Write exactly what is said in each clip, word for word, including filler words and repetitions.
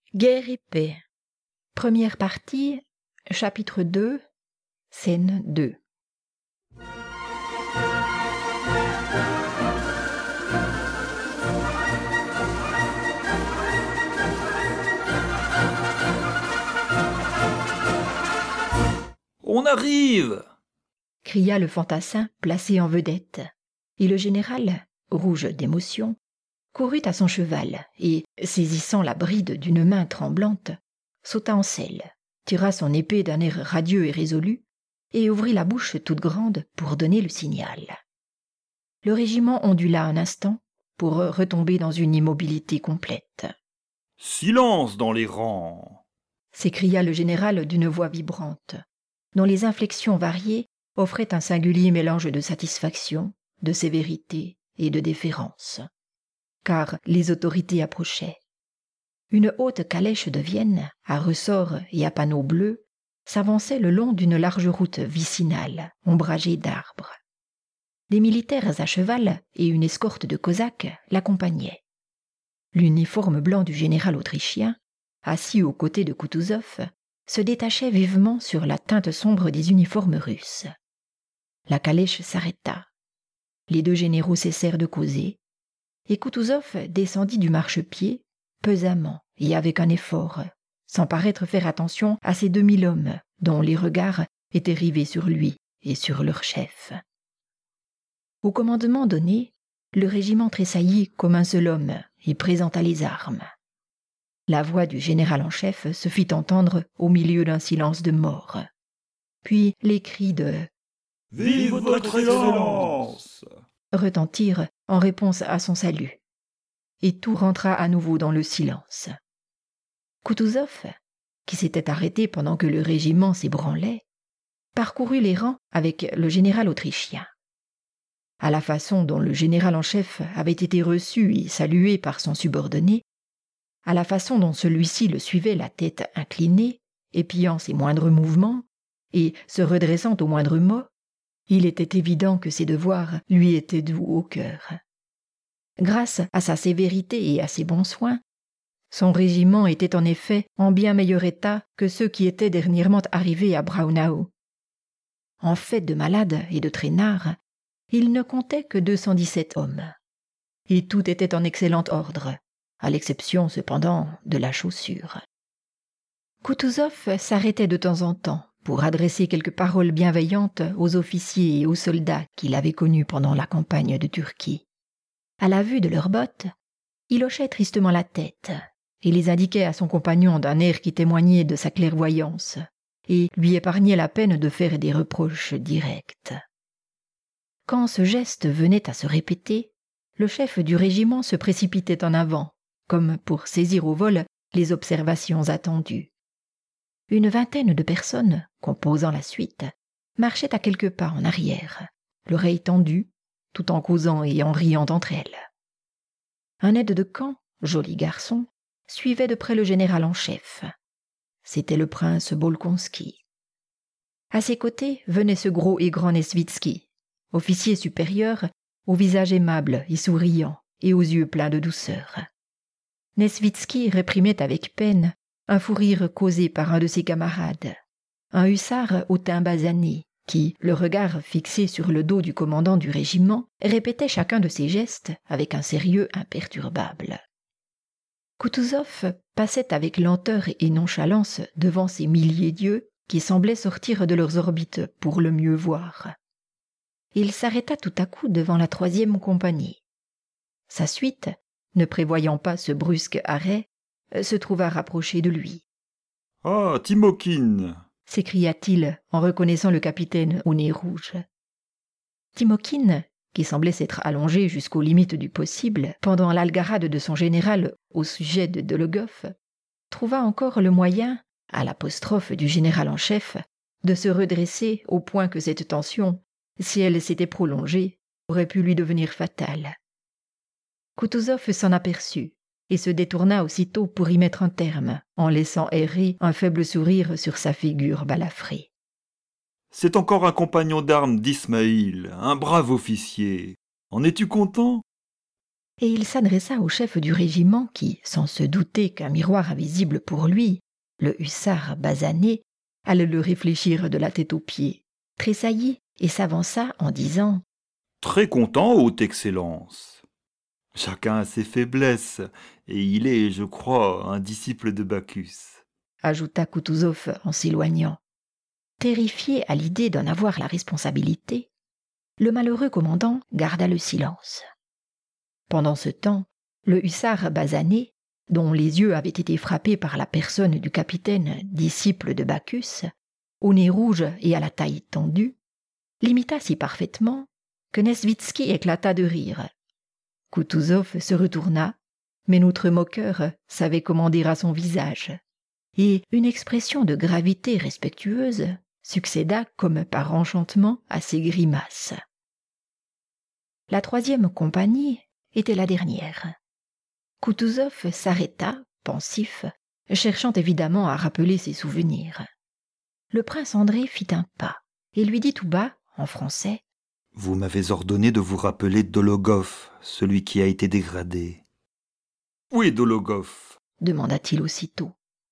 Guerre et paix. Première partie, chapitre deux, scène deux. On arrive! Cria le fantassin placé en vedette. Et le général, rouge d'émotion, courut à son cheval et, saisissant la bride d'une main tremblante, sauta en selle, tira son épée d'un air radieux et résolu, et ouvrit la bouche toute grande pour donner le signal. Le régiment ondula un instant pour retomber dans une immobilité complète. « Silence dans les rangs !» s'écria le général d'une voix vibrante, dont les inflexions variées offraient un singulier mélange de satisfaction, de sévérité et de déférence. Car les autorités approchaient. Une haute calèche de Vienne, à ressorts et à panneaux bleus, s'avançait le long d'une large route vicinale, ombragée d'arbres. Des militaires à cheval et une escorte de cosaques l'accompagnaient. L'uniforme blanc du général autrichien, assis aux côtés de Koutouzov, se détachait vivement sur la teinte sombre des uniformes russes. La calèche s'arrêta. Les deux généraux cessèrent de causer, et Koutouzov descendit du marchepied, pesamment et avec un effort, sans paraître faire attention à ces deux mille hommes dont les regards étaient rivés sur lui et sur leur chef. Au commandement donné, le régiment tressaillit comme un seul homme et présenta les armes. La voix du général en chef se fit entendre au milieu d'un silence de mort. Puis les cris de « Vive votre Excellence !» retentirent en réponse à son salut. Et tout rentra à nouveau dans le silence. Koutouzov, qui s'était arrêté pendant que le régiment s'ébranlait, parcourut les rangs avec le général autrichien. À la façon dont le général en chef avait été reçu et salué par son subordonné, à la façon dont celui-ci le suivait la tête inclinée, épiant ses moindres mouvements et se redressant au moindre mot, il était évident que ses devoirs lui étaient doux au cœur. Grâce à sa sévérité et à ses bons soins, son régiment était en effet en bien meilleur état que ceux qui étaient dernièrement arrivés à Braunau. En fait de malades et de traînards, il ne comptait que deux cent dix-sept hommes. Et tout était en excellent ordre, à l'exception cependant de la chaussure. Koutouzov s'arrêtait de temps en temps pour adresser quelques paroles bienveillantes aux officiers et aux soldats qu'il avait connus pendant la campagne de Turquie. À la vue de leurs bottes, il hochait tristement la tête et les indiquait à son compagnon d'un air qui témoignait de sa clairvoyance et lui épargnait la peine de faire des reproches directs. Quand ce geste venait à se répéter, le chef du régiment se précipitait en avant, comme pour saisir au vol les observations attendues. Une vingtaine de personnes, composant la suite, marchaient à quelques pas en arrière, l'oreille tendue, tout en causant et en riant entre elles. Un aide de camp, joli garçon, suivait de près le général en chef. C'était le prince Bolkonski. À ses côtés venait ce gros et grand Nesvitsky, officier supérieur, au visage aimable et souriant et aux yeux pleins de douceur. Nesvitsky réprimait avec peine un fou rire causé par un de ses camarades, un hussard au teint basané, qui, le regard fixé sur le dos du commandant du régiment, répétait chacun de ses gestes avec un sérieux imperturbable. Koutouzov passait avec lenteur et nonchalance devant ces milliers d'yeux qui semblaient sortir de leurs orbites pour le mieux voir. Il s'arrêta tout à coup devant la troisième compagnie. Sa suite, ne prévoyant pas ce brusque arrêt, se trouva rapprochée de lui. « Ah, Timokhin !» s'écria-t-il en reconnaissant le capitaine au nez rouge. Timokhin, qui semblait s'être allongé jusqu'aux limites du possible pendant l'algarade de son général au sujet de Dologov, trouva encore le moyen, à l'apostrophe du général en chef, de se redresser au point que cette tension, si elle s'était prolongée, aurait pu lui devenir fatale. Koutouzov s'en aperçut et se détourna aussitôt pour y mettre un terme, en laissant errer un faible sourire sur sa figure balafrée. « C'est encore un compagnon d'armes d'Ismaïl, un brave officier. En es-tu content ? et il s'adressa au chef du régiment qui, sans se douter qu'un miroir invisible pour lui, le hussard basané, allait le réfléchir de la tête aux pieds, tressaillit et s'avança en disant « Très content, Haute Excellence. Chacun a ses faiblesses, et il est, je crois, un disciple de Bacchus. » ajouta Koutouzov en s'éloignant. Terrifié à l'idée d'en avoir la responsabilité, le malheureux commandant garda le silence. Pendant ce temps, le hussard basané, dont les yeux avaient été frappés par la personne du capitaine, disciple de Bacchus, au nez rouge et à la taille tendue, l'imita si parfaitement que Nesvitsky éclata de rire. Koutouzov se retourna, mais notre moqueur savait comment dire à son visage, et une expression de gravité respectueuse succéda comme par enchantement à ses grimaces. La troisième compagnie était la dernière. Koutouzov s'arrêta, pensif, cherchant évidemment à rappeler ses souvenirs. Le prince André fit un pas et lui dit tout bas, en français, « Vous m'avez ordonné de vous rappeler Dologov, celui qui a été dégradé. »« Où est Dologov ?» demanda-t-il aussitôt.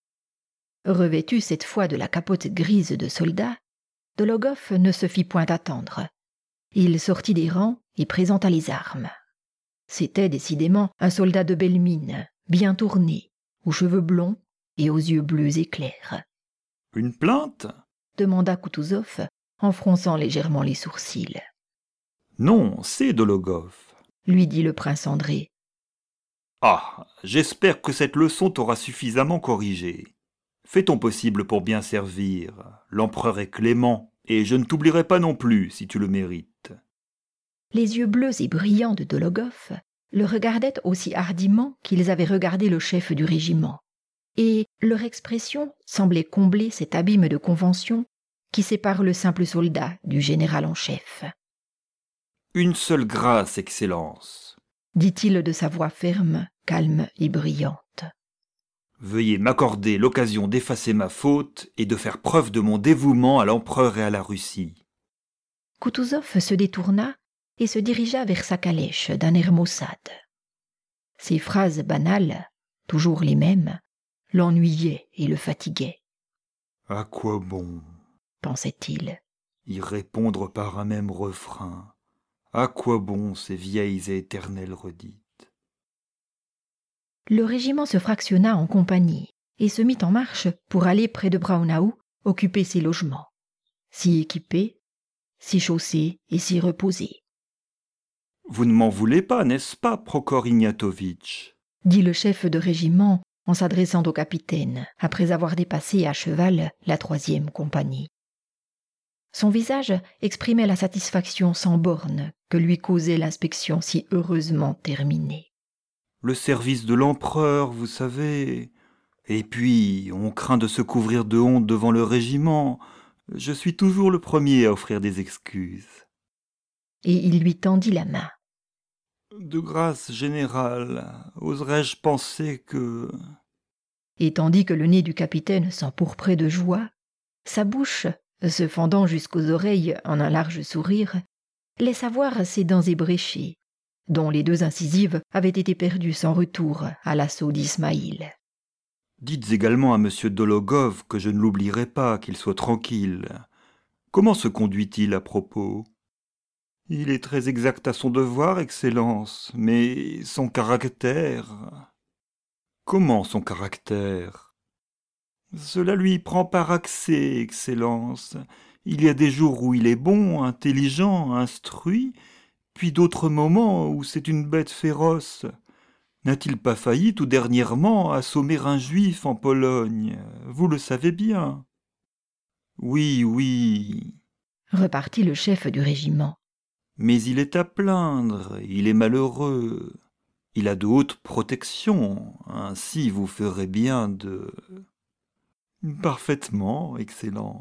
Revêtu cette fois de la capote grise de soldat, Dologov ne se fit point attendre. Il sortit des rangs et présenta les armes. C'était décidément un soldat de belle mine, bien tourné, aux cheveux blonds et aux yeux bleus et clairs. « Une plainte ?» demanda Koutouzov, en fronçant légèrement les sourcils. « Non, c'est Dologov, » lui dit le prince André. « Ah, j'espère que cette leçon t'aura suffisamment corrigé. Fais ton possible pour bien servir. L'empereur est clément, et je ne t'oublierai pas non plus si tu le mérites. » Les yeux bleus et brillants de Dologov le regardaient aussi hardiment qu'ils avaient regardé le chef du régiment, et leur expression semblait combler cet abîme de convention qui sépare le simple soldat du général en chef. « Une seule grâce, Excellence, » dit-il de sa voix ferme, calme et brillante. « Veuillez m'accorder l'occasion d'effacer ma faute et de faire preuve de mon dévouement à l'empereur et à la Russie. » Koutouzov se détourna et se dirigea vers sa calèche d'un air maussade. Ces phrases banales, toujours les mêmes, l'ennuyaient et le fatiguaient. « À quoi bon, pensait-il, y répondre par un même refrain? À quoi bon ces vieilles et éternelles redites? » Le régiment se fractionna en compagnies et se mit en marche pour aller près de Braunau occuper ses logements, s'y équiper, s'y chausser et s'y reposer. « Vous ne m'en voulez pas, n'est-ce pas, Prokhor Ignatovitch ?» dit le chef de régiment en s'adressant au capitaine, après avoir dépassé à cheval la troisième compagnie. Son visage exprimait la satisfaction sans borne que lui causait l'inspection si heureusement terminée. « Le service de l'empereur, vous savez. Et puis, on craint de se couvrir de honte devant le régiment. Je suis toujours le premier à offrir des excuses. » Et il lui tendit la main. « De grâce générale, oserais-je penser que... » Et tandis que le nez du capitaine s'empourprait de joie, sa bouche, se fendant jusqu'aux oreilles en un large sourire, laissa voir ses dents ébréchées, dont les deux incisives avaient été perdues sans retour à l'assaut d'Ismaïl. « Dites également à M. Dologov que je ne l'oublierai pas, qu'il soit tranquille. Comment se conduit-il à propos ? Il est très exact à son devoir, Excellence, mais son caractère... » « Comment son caractère ? » ?»« Cela lui prend par accès, Excellence. Il y a des jours où il est bon, intelligent, instruit, puis d'autres moments où c'est une bête féroce. N'a-t-il pas failli tout dernièrement assommer un juif en Pologne? Vous le savez bien. »« Oui, oui, » repartit le chef du régiment. « mais il est à plaindre, il est malheureux. Il a de hautes protections, ainsi vous ferez bien de... »« Parfaitement, Excellence. »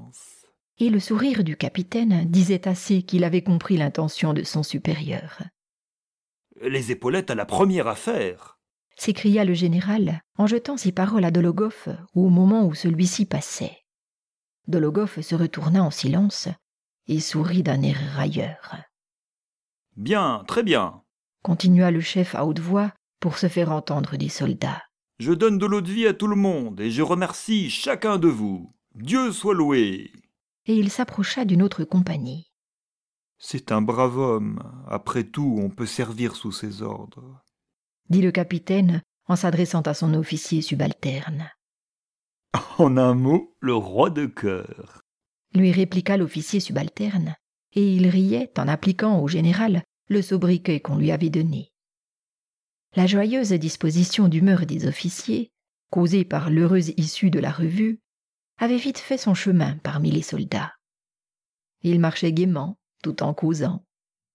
Et le sourire du capitaine disait assez qu'il avait compris l'intention de son supérieur. « Les épaulettes à la première affaire !» s'écria le général en jetant ces paroles à Dologov au moment où celui-ci passait. Dologov se retourna en silence et sourit d'un air railleur. « Bien, très bien. » continua le chef à haute voix pour se faire entendre des soldats. Je donne de l'eau de vie à tout le monde et je remercie chacun de vous. Dieu soit loué. Et il s'approcha d'une autre compagnie. C'est un brave homme. Après tout, on peut servir sous ses ordres, dit le capitaine en s'adressant à son officier subalterne. En un mot, le roi de cœur, lui répliqua l'officier subalterne, et il riait en appliquant au général le sobriquet qu'on lui avait donné. La joyeuse disposition d'humeur des officiers, causée par l'heureuse issue de la revue, avait vite fait son chemin parmi les soldats. Ils marchaient gaiement, tout en causant.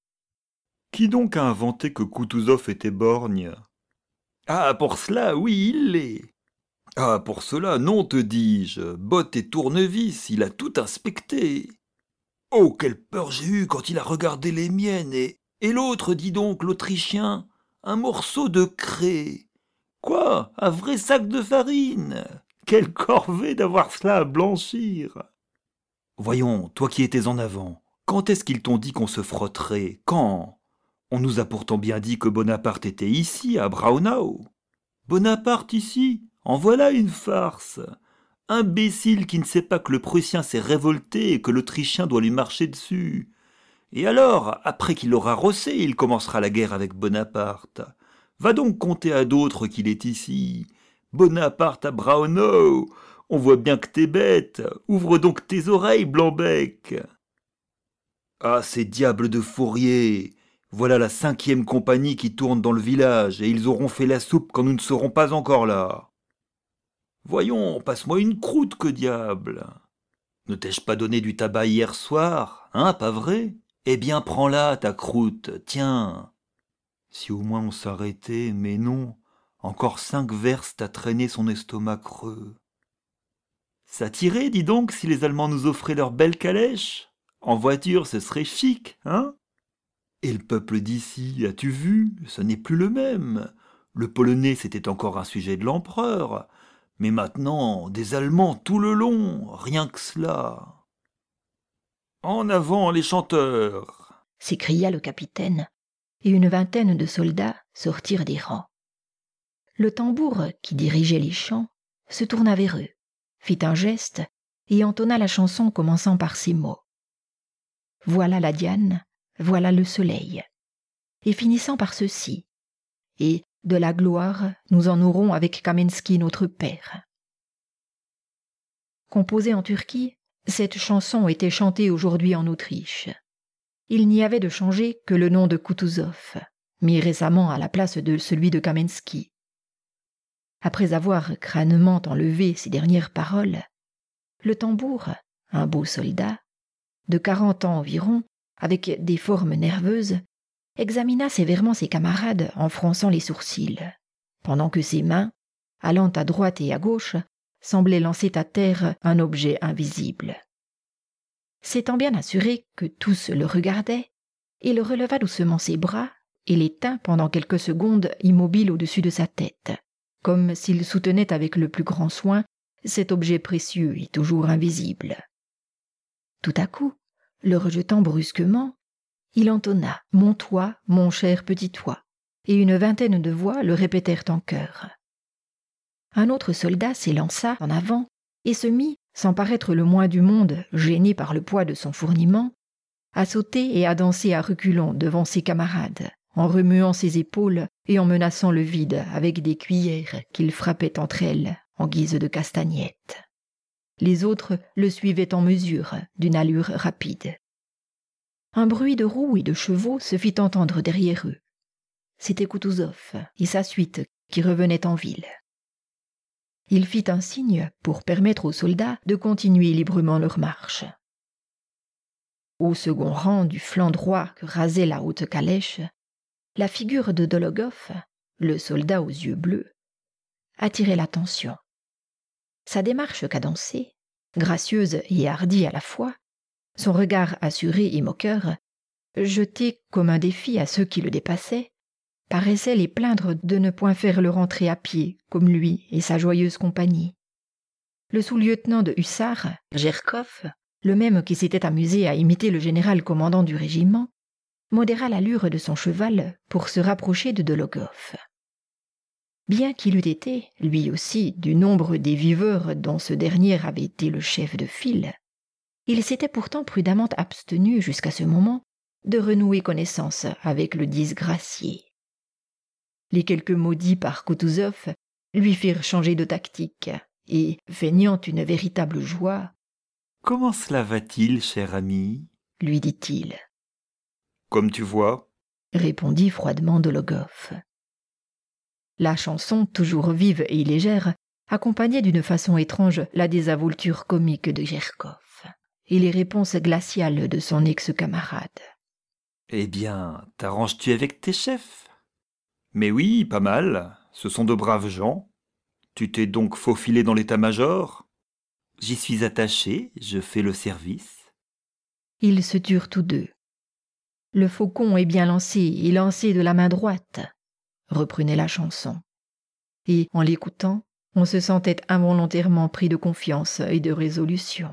Qui donc a inventé que Koutouzov était borgne? Ah, pour cela, oui, il l'est. Ah, pour cela, non, te dis-je. Bottes et tournevis, il a tout inspecté. Oh, quelle peur j'ai eue quand il a regardé les miennes, et, et l'autre, dis donc, l'Autrichien, un morceau de craie. Quoi? Un vrai sac de farine? Quelle corvée d'avoir cela à blanchir! Voyons, toi qui étais en avant, quand est-ce qu'ils t'ont dit qu'on se frotterait? Quand? On nous a pourtant bien dit que Bonaparte était ici, à Braunau. Bonaparte ici? En voilà une farce! Imbécile qui ne sait pas que le Prussien s'est révolté et que l'Autrichien doit lui marcher dessus. Et alors, après qu'il l'aura rossé, il commencera la guerre avec Bonaparte. Va donc conter à d'autres qu'il est ici. Bonaparte à Braunau! On voit bien que t'es bête. Ouvre donc tes oreilles, Blanc-bec. Ah, ces diables de fourriers! Voilà la cinquième compagnie qui tourne dans le village, et ils auront fait la soupe quand nous ne serons pas encore là. Voyons, passe-moi une croûte, que diable! Ne t'ai-je pas donné du tabac hier soir, hein, pas vrai? Eh bien, prends-la, ta croûte, tiens. Si au moins on s'arrêtait, mais non, encore cinq verstes à traîner son estomac creux. Ça tirait, dis donc, si les Allemands nous offraient leur belle calèche? En voiture, ce serait chic, hein? Et le peuple d'ici, as-tu vu? Ce n'est plus le même. Le polonais, c'était encore un sujet de l'empereur. Mais maintenant, des Allemands tout le long, rien que cela. En avant, les chanteurs! S'écria le capitaine, et une vingtaine de soldats sortirent des rangs. Le tambour qui dirigeait les chants se tourna vers eux, fit un geste et entonna la chanson commençant par ces mots. Voilà la Diane, voilà le soleil, et finissant par ceci, et de la gloire nous en aurons avec Kamensky notre père. Composée en Turquie, cette chanson était chantée aujourd'hui en Autriche. Il n'y avait de changé que le nom de Koutouzov, mis récemment à la place de celui de Kamensky. Après avoir crânement enlevé ces dernières paroles, le tambour, un beau soldat, de quarante ans environ, avec des formes nerveuses, examina sévèrement ses camarades en fronçant les sourcils, pendant que ses mains, allant à droite et à gauche, semblaient lancer à terre un objet invisible. S'étant bien assuré que tous le regardaient, il releva doucement ses bras et les tint pendant quelques secondes immobiles au-dessus de sa tête, comme s'il soutenait avec le plus grand soin cet objet précieux et toujours invisible. Tout à coup, le rejetant brusquement, il entonna « Mon toit, mon cher petit toit », et une vingtaine de voix le répétèrent en chœur. Un autre soldat s'élança en avant et se mit, sans paraître le moins du monde gêné par le poids de son fourniment, à sauter et à danser à reculons devant ses camarades, en remuant ses épaules et en menaçant le vide avec des cuillères qu'il frappait entre elles en guise de castagnettes. Les autres le suivaient en mesure, d'une allure rapide. Un bruit de roues et de chevaux se fit entendre derrière eux. C'était Koutouzov et sa suite qui revenaient en ville. Il fit un signe pour permettre aux soldats de continuer librement leur marche. Au second rang du flanc droit que rasait la haute calèche, la figure de Dologov, le soldat aux yeux bleus, attirait l'attention. Sa démarche cadencée, gracieuse et hardie à la fois, son regard assuré et moqueur, jeté comme un défi à ceux qui le dépassaient, paraissait les plaindre de ne point faire leur entrée à pied, comme lui et sa joyeuse compagnie. Le sous-lieutenant de hussards, Gerkov, le même qui s'était amusé à imiter le général commandant du régiment, modéra l'allure de son cheval pour se rapprocher de Dologov. Bien qu'il eût été, lui aussi, du nombre des viveurs dont ce dernier avait été le chef de file, il s'était pourtant prudemment abstenu jusqu'à ce moment de renouer connaissance avec le disgracié. Les quelques mots dits par Kutuzov lui firent changer de tactique, et, feignant une véritable joie, « Comment cela va-t-il, cher ami ?» lui dit-il. « Comme tu vois, » répondit froidement Dologov. La chanson, toujours vive et légère, accompagnait d'une façon étrange la désinvolture comique de Gerkov et les réponses glaciales de son ex-camarade. « Eh bien, t'arranges-tu avec tes chefs ?»« Mais oui, pas mal, ce sont de braves gens. Tu t'es donc faufilé dans l'état-major ? J'y suis attaché, je fais le service. » Ils se turent tous deux. « Le faucon est bien lancé, et lancé de la main droite », reprenait la chanson. Et, en l'écoutant, on se sentait involontairement pris de confiance et de résolution.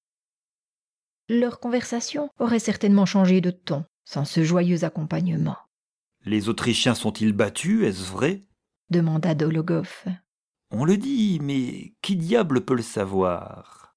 Leur conversation aurait certainement changé de ton sans ce joyeux accompagnement. « Les Autrichiens sont-ils battus, est-ce vrai ?» demanda Dologov. « On le dit, mais qui diable peut le savoir ?»«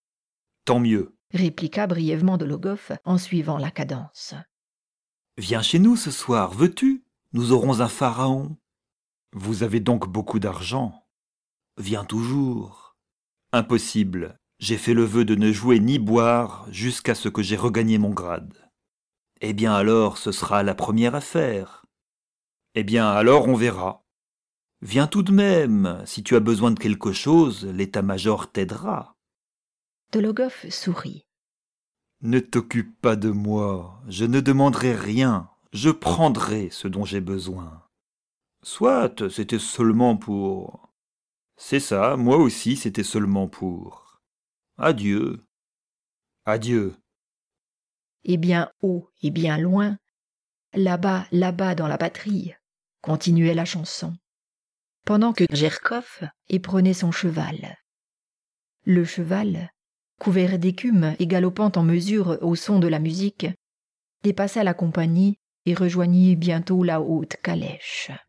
Tant mieux, » répliqua brièvement Dologov en suivant la cadence. « Viens chez nous ce soir, veux-tu ? Nous aurons un pharaon. »« Vous avez donc beaucoup d'argent. »« Viens toujours. »« Impossible, j'ai fait le vœu de ne jouer ni boire jusqu'à ce que j'ai regagné mon grade. »« Eh bien alors, ce sera la première affaire. »« Eh bien alors, on verra. » Viens tout de même, si tu as besoin de quelque chose, l'état-major t'aidera. Dologov sourit. Ne t'occupe pas de moi, je ne demanderai rien, je prendrai ce dont j'ai besoin. Soit, c'était seulement pour... C'est ça, moi aussi c'était seulement pour... Adieu. Adieu. Et bien haut et bien loin, là-bas, là-bas dans la batterie, continuait la chanson, pendant que Gerkov éprenait son cheval. Le cheval, couvert d'écume et galopant en mesure au son de la musique, dépassa la compagnie et rejoignit bientôt la haute calèche.